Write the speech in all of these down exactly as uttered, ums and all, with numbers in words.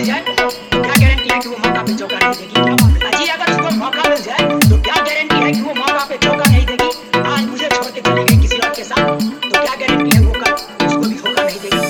जाए क्या गारंटी है कि वो मौका पे चौका नहीं देगी? अजी अगर उसको मौका मिल जाए तो क्या गारंटी है कि वो मौका पे चौका नहीं देगी? आज मुझे छोड़ के चली गई किसी और के साथ, तो क्या गारंटी है वो कल उसको भी धोखा नहीं देगी?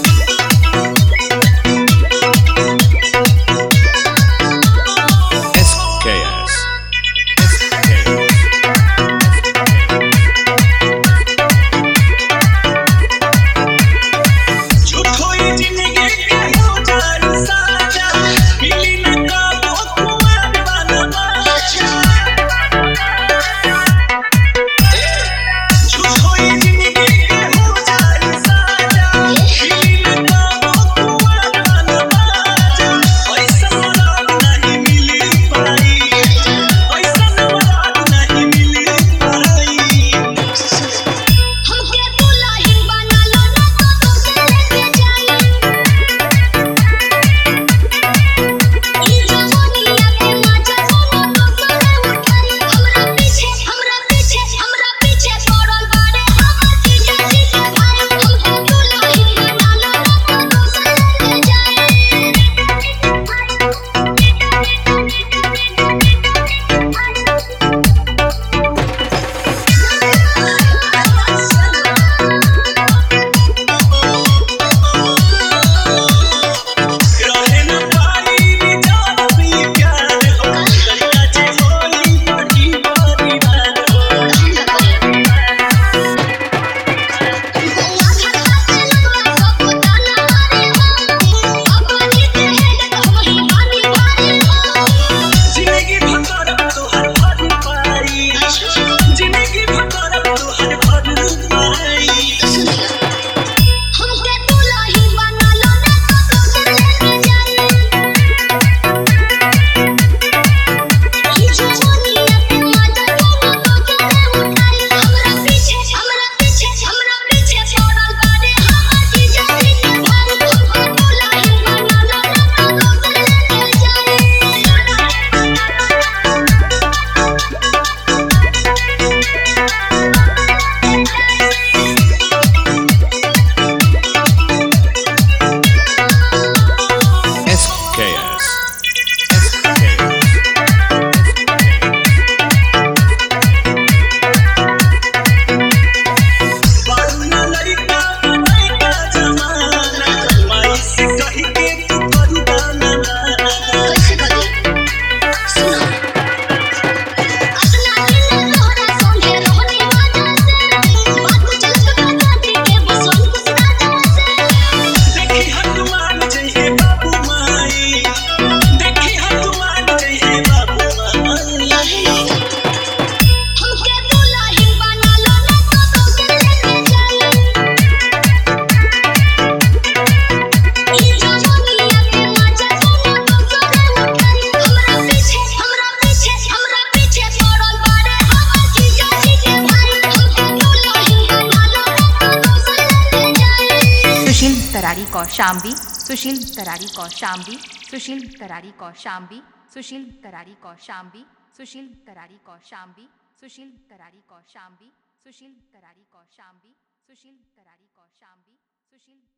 तरारी कौशाम्बी सुशील तरारी कौशाम्बी सुशील तरारी कौशाम्बी सुशील तरारी कौशाम्बी सुशील तरारी कौशाम्बी सुशील तरारी कौशाम्बी सुशील तरारी कौशाम्बी सुशील तरारी कौशाम्बी सुशील